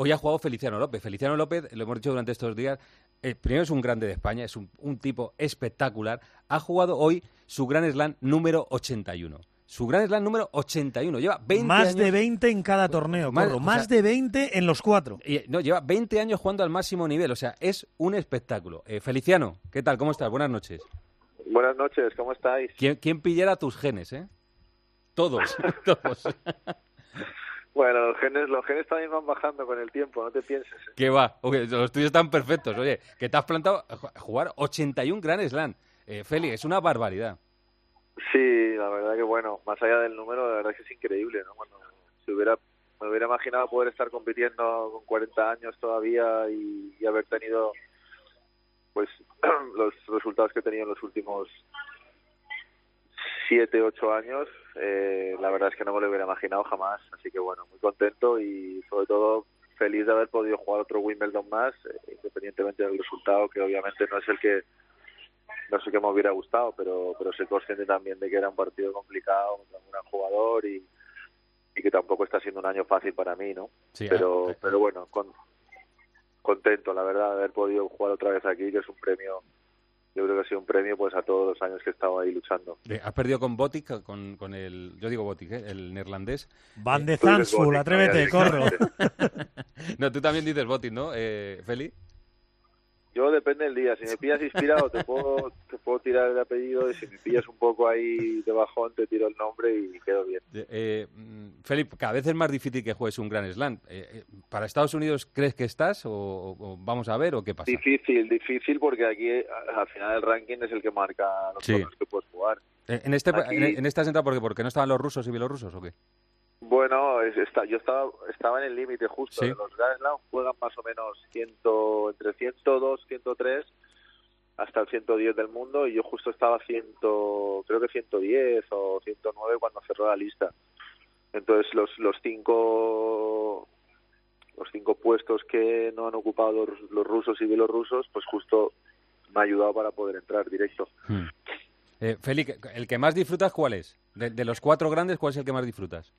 hoy ha jugado Feliciano López. Feliciano López, lo hemos dicho durante estos días, primero es un grande de España, es un tipo espectacular. Ha jugado hoy su Grand Slam número 81. Su Grand Slam número 81. Lleva 20 más años... de 20 en cada torneo, más de 20 en los 4. No, lleva 20 años jugando al máximo nivel, o sea, es un espectáculo. Feliciano, ¿qué tal? ¿Cómo estás? Buenas noches. Buenas noches, ¿cómo estáis? ¿Quién pillara tus genes, Todos, todos. Bueno, los genes también van bajando con el tiempo, no te pienses. ¿Qué va? Los tuyos están perfectos. Oye, que te has plantado a jugar 81 Grand Slam. Feli, es una barbaridad. Sí, la verdad que bueno, más allá del número, la verdad que es increíble, ¿no? Cuando me hubiera imaginado poder estar compitiendo con 40 años todavía y haber tenido pues los resultados que he tenido en los últimos 7, 8 años, la verdad es que no me lo hubiera imaginado jamás, así que bueno, muy contento y sobre todo feliz de haber podido jugar otro Wimbledon más, independientemente del resultado, que obviamente no es el que me hubiera gustado, pero soy consciente también de que era un partido complicado contra un gran jugador y que tampoco está siendo un año fácil para mí, ¿no? Sí, pero bueno, contento, la verdad, de haber podido jugar otra vez aquí, que es un premio. Yo creo que ha sido un premio pues a todos los años que he estado ahí luchando. ¿Has perdido con Botic, con el... Yo digo Botic, el neerlandés? Van de Zandvoort, atrévete, corro. No, tú también dices Botic, ¿no, Feli? Yo depende del día. Si me pillas inspirado te puedo tirar el apellido y si me pillas un poco ahí de bajón te tiro el nombre y quedo bien. Felipe, cada vez es más difícil que juegues un Grand Slam. ¿Para Estados Unidos crees que estás o vamos a ver o qué pasa? Difícil porque aquí al final el ranking es el que marca los torneos que puedes jugar. ¿En esta entrada porque no estaban los rusos y bielorrusos o qué? Bueno, yo estaba en el límite justo. ¿Sí? Los Grand Slam juegan más o menos entre 102, 103 hasta el 110 del mundo y yo justo estaba creo que 110 o 109 cuando cerró la lista. Entonces los cinco puestos que no han ocupado los rusos y bielorrusos, pues justo me ha ayudado para poder entrar directo. Feli, ¿el que más disfrutas cuál es? De los 4 grandes, ¿cuál es el que más disfrutas?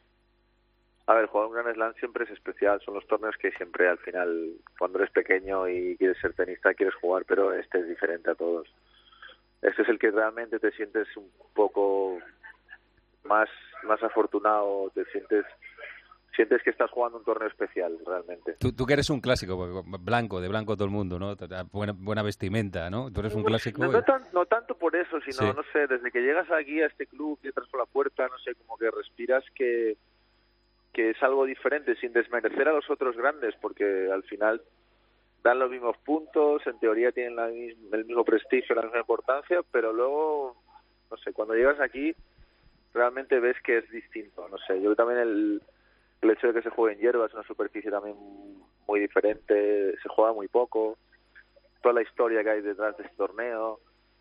A ver, jugar un Grand Slam siempre es especial. Son los torneos que siempre al final, cuando eres pequeño y quieres ser tenista, quieres jugar, pero este es diferente a todos. Este es el que realmente te sientes un poco más afortunado, te sientes que estás jugando un torneo especial, realmente. Tú que eres un clásico, de blanco todo el mundo, ¿no? Buena vestimenta, ¿no? Tú eres un clásico. No tanto por eso, sino, no sé, desde que llegas aquí a este club y entras por la puerta, no sé, como que respiras que es algo diferente, sin desmerecer a los otros grandes, porque al final dan los mismos puntos, en teoría tienen el mismo prestigio, la misma importancia, pero luego, no sé, cuando llegas aquí realmente ves que es distinto, no sé, yo también el hecho de que se juegue en hierba es una superficie también muy diferente, se juega muy poco, toda la historia que hay detrás de este torneo,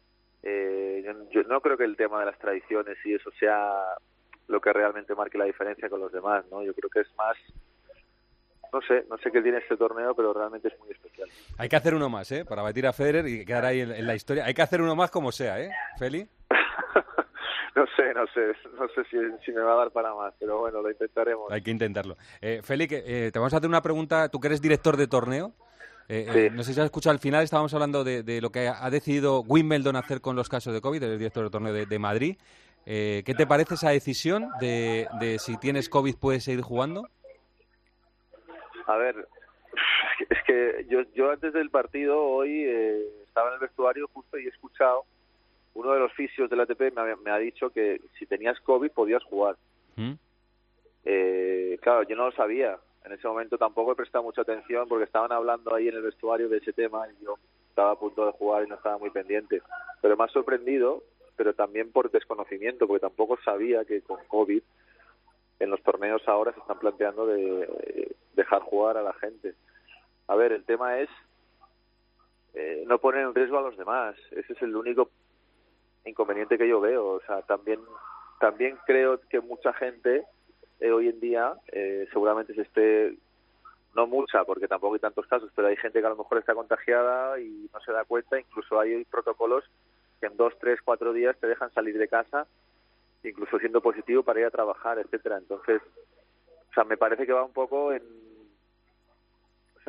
yo no creo que el tema de las tradiciones y eso sea lo que realmente marque la diferencia con los demás, ¿no? Yo creo que es más, no sé qué tiene este torneo, pero realmente es muy especial. Hay que hacer uno más, para batir a Federer y quedar ahí en la historia. Hay que hacer uno más como sea, Feli. No sé si me va a dar para más, pero bueno, lo intentaremos. Hay que intentarlo. Feli, te vamos a hacer una pregunta, tú que eres director de torneo. Sí. No sé si has escuchado al final, estábamos hablando de lo que ha decidido Wimbledon hacer con los casos de COVID, el director de torneo de Madrid. ¿Qué te parece esa decisión de si tienes COVID puedes seguir jugando? A ver, es que yo antes del partido hoy estaba en el vestuario justo y he escuchado, uno de los fisios del ATP me ha dicho que si tenías COVID podías jugar. Claro, yo no lo sabía. En ese momento tampoco he prestado mucha atención porque estaban hablando ahí en el vestuario de ese tema y yo estaba a punto de jugar y no estaba muy pendiente. Pero me ha sorprendido, pero también por desconocimiento, porque tampoco sabía que con COVID en los torneos ahora se están planteando de dejar jugar a la gente. A ver, el tema es no poner en riesgo a los demás. Ese es el único inconveniente que yo veo. O sea, también creo que mucha gente hoy en día seguramente no mucha, porque tampoco hay tantos casos, pero hay gente que a lo mejor está contagiada y no se da cuenta. Incluso hay protocolos que en 2, 3, 4 días te dejan salir de casa, incluso siendo positivo para ir a trabajar, etcétera. Entonces, o sea, me parece que va un poco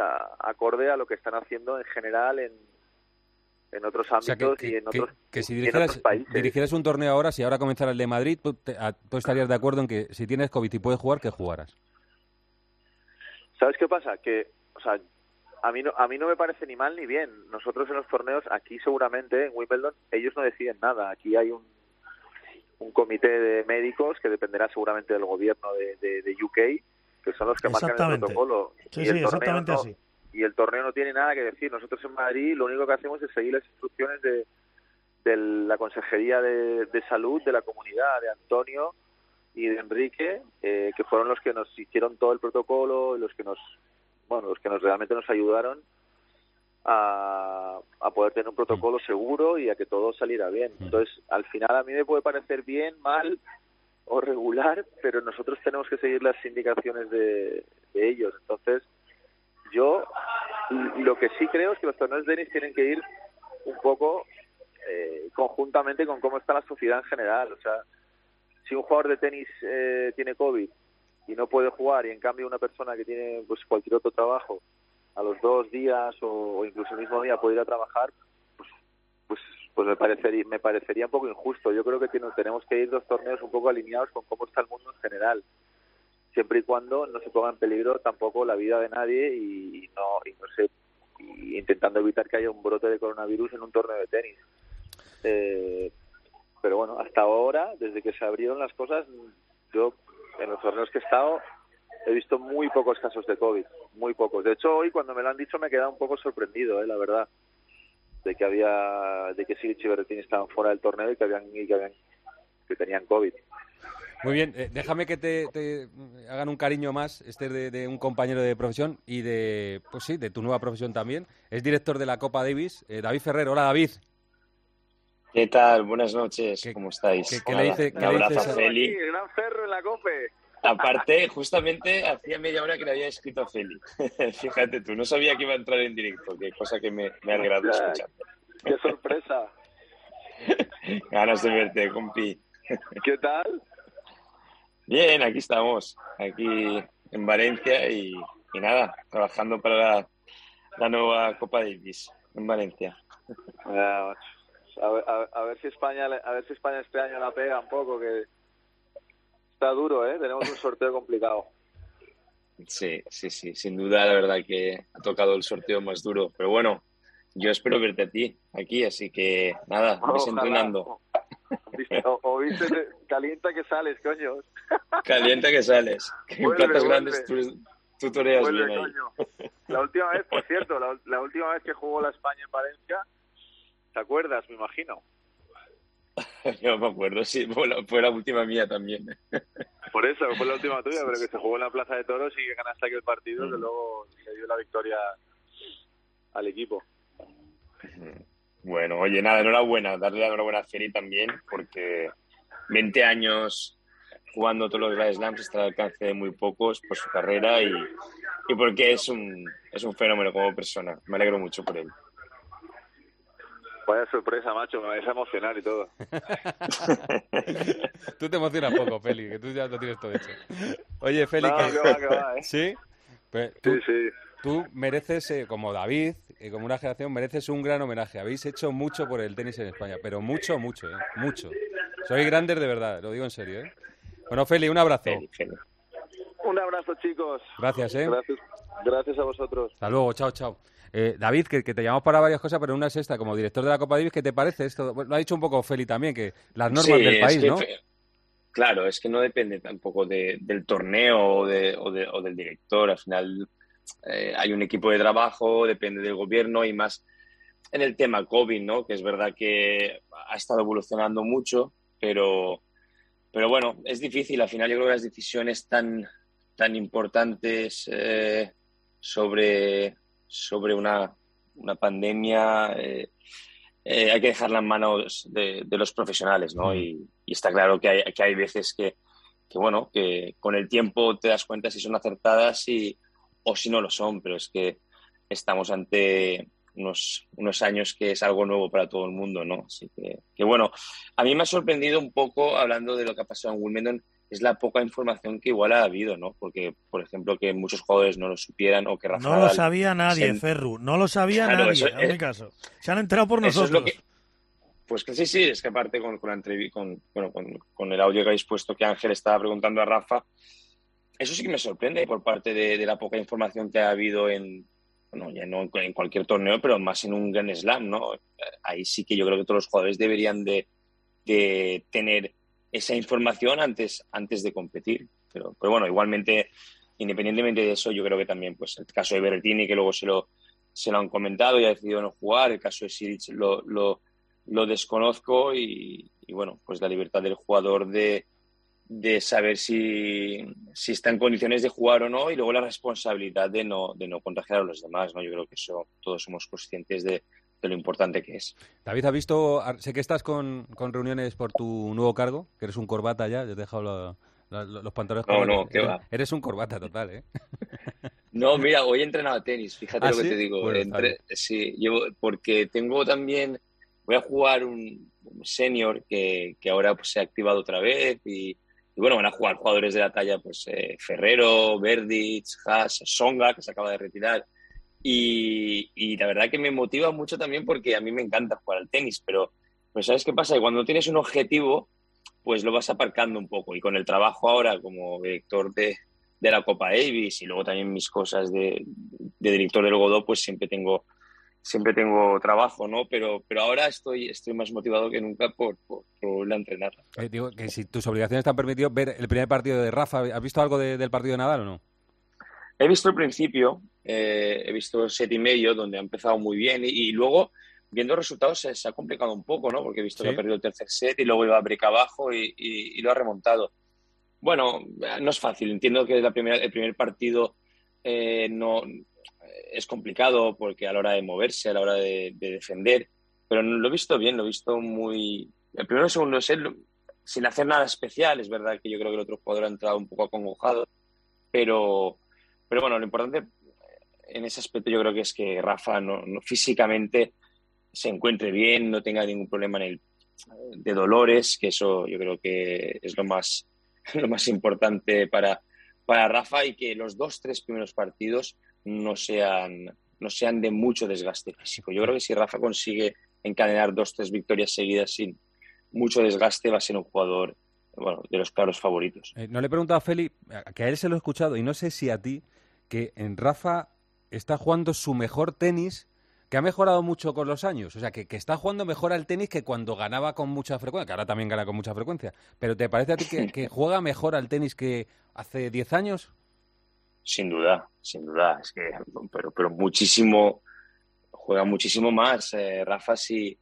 acorde a lo que están haciendo en general en otros ámbitos, o sea, y en otros si países. dirigieras un torneo ahora, si ahora comenzara el de Madrid, tú estarías de acuerdo en que si tienes COVID y puedes jugar, que jugaras. ¿Sabes qué pasa? Que, o sea, a mí no me parece ni mal ni bien. Nosotros en los torneos, aquí seguramente, en Wimbledon, ellos no deciden nada. Aquí hay un comité de médicos que dependerá seguramente del gobierno de UK, que son los que marcan el protocolo. Sí, exactamente así. Y el torneo no tiene nada que decir. Nosotros en Madrid lo único que hacemos es seguir las instrucciones de la Consejería de Salud de la comunidad, de Antonio y de Enrique, que fueron los que nos hicieron todo el protocolo, los que nos realmente nos ayudaron a poder tener un protocolo seguro y a que todo saliera bien. Entonces, al final a mí me puede parecer bien, mal o regular, pero nosotros tenemos que seguir las indicaciones de ellos. Entonces, yo lo que sí creo es que los torneos de tenis tienen que ir un poco conjuntamente con cómo está la sociedad en general. O sea, si un jugador de tenis tiene COVID y no puede jugar, y en cambio una persona que tiene pues cualquier otro trabajo a los 2 días o incluso el mismo día puede ir a trabajar, pues me parecería un poco injusto. Yo creo que tenemos que ir los torneos un poco alineados con cómo está el mundo en general, siempre y cuando no se ponga en peligro tampoco la vida de nadie y intentando evitar que haya un brote de coronavirus en un torneo de tenis. Pero bueno, hasta ahora, desde que se abrieron las cosas, yo en los torneos que he estado he visto muy pocos casos de COVID, muy pocos. De hecho, hoy cuando me lo han dicho me he quedado un poco sorprendido, la verdad, de que Silic y Berrettini estaban fuera del torneo y que tenían COVID. Muy bien, déjame que te hagan un cariño más, de un compañero de profesión y de tu nueva profesión también. Es director de la Copa Davis, David Ferrer. Hola, David. ¿Qué tal? Buenas noches, ¿cómo estáis? ¿Qué le dice? Un abrazo a Feli. El gran Ferro en la COPE. Aparte, justamente hacía media hora que le había escrito a Feli. Fíjate tú, no sabía que iba a entrar en directo, qué cosa que me ha alegrado escuchar. ¡Qué sorpresa! Ganas de verte, compi. ¿Qué tal? Bien, aquí estamos, aquí en Valencia y nada, trabajando para la nueva Copa Davis en Valencia. A ver si España este año la pega un poco, que está duro, tenemos un sorteo complicado. Sí, sin duda, la verdad que ha tocado el sorteo más duro, pero bueno, yo espero verte a ti aquí, así que nada, ves entrenando. O viste, calienta que sales, coño. Calienta que sales. Que en platas grandes tú toreas bien ahí. Coño. La última vez, por cierto, la última vez que jugó la España en Valencia, ¿te acuerdas? Me imagino. Yo me acuerdo, sí, fue la última mía también. Por eso, fue la última tuya, pero que se jugó en la Plaza de Toros y que ganaste aquel partido, que luego le dio la victoria al equipo. Bueno, oye, nada, enhorabuena, darle la enhorabuena a Feli también, porque 20 años jugando todos los Grand Slams está al alcance de muy pocos por su carrera y porque es un fenómeno como persona. Me alegro mucho por él. Vaya sorpresa, macho, me vais a emocionar y todo. Tú te emocionas poco, Feli, que tú ya lo tienes todo hecho. Oye, Feli, no, que va, ¿eh? ¿Sí? Pues sí. Tú mereces, como David, como una generación, mereces un gran homenaje. Habéis hecho mucho por el tenis en España, pero mucho, mucho. Sois grandes de verdad, lo digo en serio, Bueno, Feli, un abrazo. Feli. Un abrazo, chicos. Gracias, Gracias a vosotros. Hasta luego, chao. David, que te llamamos para varias cosas, pero una es esta, como director de la Copa Davis, ¿qué te parece esto? Bueno, lo ha dicho un poco Feli también, que las normas del país, ¿no? Claro, es que no depende tampoco del torneo o del director. Al final hay un equipo de trabajo, depende del gobierno y más en el tema COVID, ¿no? Que es verdad que ha estado evolucionando mucho, pero bueno, es difícil. Al final yo creo que las decisiones tan importantes sobre una pandemia hay que dejarla en manos de los profesionales, ¿no? Y está claro que hay veces que con el tiempo te das cuenta si son acertadas o si no lo son, pero es que estamos ante unos años que es algo nuevo para todo el mundo, ¿no? Así que bueno, a mí me ha sorprendido un poco, hablando de lo que ha pasado en Wimbledon, es la poca información que igual ha habido, ¿no? Porque, por ejemplo, que muchos jugadores no lo supieran o que Rafa No lo sabía nadie, Ferru, no lo sabía nadie, hazme caso. Se han enterado por nosotros. Es lo que, pues que sí, es que aparte con el audio que habéis puesto que Ángel estaba preguntando a Rafa, eso sí que me sorprende por parte de la poca información que ha habido ya no en cualquier torneo, pero más en un Grand Slam, ¿no? Ahí sí que yo creo que todos los jugadores deberían de tener esa información antes de competir. Pero bueno, igualmente, independientemente de eso, yo creo que también, pues el caso de Berrettini, que luego se lo han comentado y ha decidido no jugar, el caso de Silic lo desconozco y bueno, pues la libertad del jugador de saber si está en condiciones de jugar o no, y luego la responsabilidad de no contagiar a los demás, ¿no? Yo creo que eso todos somos conscientes de lo importante que es. David, ¿has visto? Sé que estás con reuniones por tu nuevo cargo, que eres un corbata ya, yo te he dejado los pantalones. No, ¿qué va? Eres un corbata total, ¿eh? No, mira, hoy he entrenado tenis, fíjate lo que te digo. Bueno, sí, porque tengo también, voy a jugar un senior que ahora pues se ha activado otra vez y bueno, van a jugar jugadores de la talla, pues Ferrero, Verdic, Haas, Songa, que se acaba de retirar. Y la verdad que me motiva mucho también porque a mí me encanta jugar al tenis, pero pues ¿sabes qué pasa? Que cuando tienes un objetivo, pues lo vas aparcando un poco. Y con el trabajo ahora como director de la Copa Davis y luego también mis cosas de director del Godó, pues siempre tengo trabajo, ¿no? Pero ahora estoy más motivado que nunca por volver a entrenar. Digo que si tus obligaciones te han permitido ver el primer partido de Rafa, ¿has visto algo del partido de Nadal o no? He visto el principio, he visto el set y medio, donde ha empezado muy bien y luego, viendo resultados, se ha complicado un poco, ¿no? Porque he visto que ha perdido el tercer set y luego iba a break abajo y lo ha remontado. Bueno, no es fácil. Entiendo que el primer partido no es complicado porque a la hora de moverse, a la hora de defender, pero lo he visto bien, lo he visto muy... El primero y el segundo set, sin hacer nada especial, es verdad que yo creo que el otro jugador ha entrado un poco acongojado, pero bueno, lo importante en ese aspecto yo creo que es que Rafa no físicamente se encuentre bien, no tenga ningún problema de dolores, que eso yo creo que es lo más importante para Rafa, y que los 2-3 primeros partidos no sean de mucho desgaste físico. Yo creo que si Rafa consigue encadenar 2-3 victorias seguidas sin mucho desgaste, va a ser un jugador, bueno, de los claros favoritos. No le he preguntado a Feli, que a él se lo he escuchado, y no sé si a ti, que en Rafa está jugando su mejor tenis, que ha mejorado mucho con los años. O sea, que está jugando mejor al tenis que cuando ganaba con mucha frecuencia, que ahora también gana con mucha frecuencia. ¿Pero te parece a ti que juega mejor al tenis que hace 10 años? Sin duda. Es que, pero muchísimo, juega muchísimo más. Rafa, si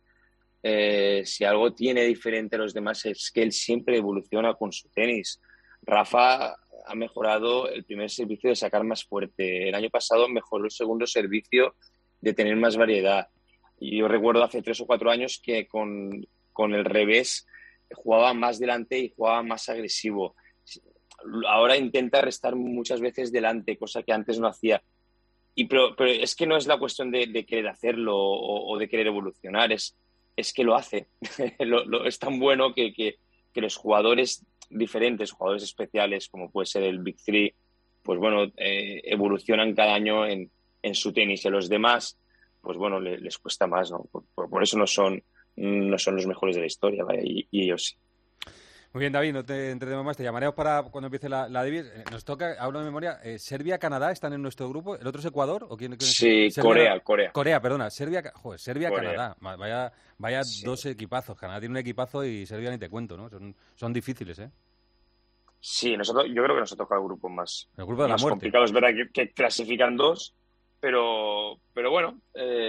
algo tiene diferente a los demás, es que él siempre evoluciona con su tenis. Rafa ha mejorado el primer servicio de sacar más fuerte. El año pasado mejoró el segundo servicio de tener más variedad. Y yo recuerdo hace 3 o 4 años que con el revés jugaba más delante y jugaba más agresivo. Ahora intenta restar muchas veces delante, cosa que antes no hacía. Pero es que no es la cuestión de querer hacerlo o de querer evolucionar, es que lo hace. Es tan bueno que los jugadores diferentes, jugadores especiales, como puede ser el Big Three, pues bueno, evolucionan cada año en su tenis. Y a los demás, pues bueno, les cuesta más, ¿no? Por eso no son los mejores de la historia, ¿vale? Y ellos sí. Muy bien, David, no te entretenemos más. Te llamaremos para cuando empiece la Davis. Nos toca, hablo de memoria, Serbia, Canadá están en nuestro grupo. ¿El otro es Ecuador? ¿O quién sí, Serbia, Corea. Corea, perdona. Corea. Canadá. Vaya sí. 2 equipazos. Canadá tiene un equipazo y Serbia ni te cuento, ¿no? Son difíciles, ¿eh? Sí, yo creo que nos ha tocado el grupo más, el grupo de más la muerte. Complicado. Es verdad que clasifican 2, pero bueno,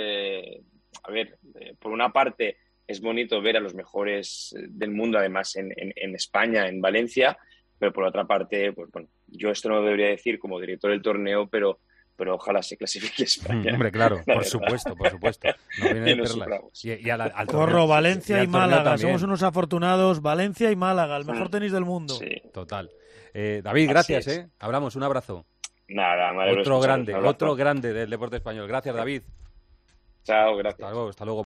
a ver, por una parte es bonito ver a los mejores del mundo, además en España, en Valencia, pero por otra parte, pues bueno, yo esto no lo debería decir como director del torneo, pero ojalá se clasifique España. Hombre, claro, por supuesto. No viene de perlas. Al Corro, Valencia y Málaga. Somos unos afortunados. Valencia y Málaga, el mejor tenis del mundo. Sí. Total. David, gracias, Hablamos, un abrazo. Nada, otro grande del deporte español. Gracias, David. Chao, gracias. Hasta luego.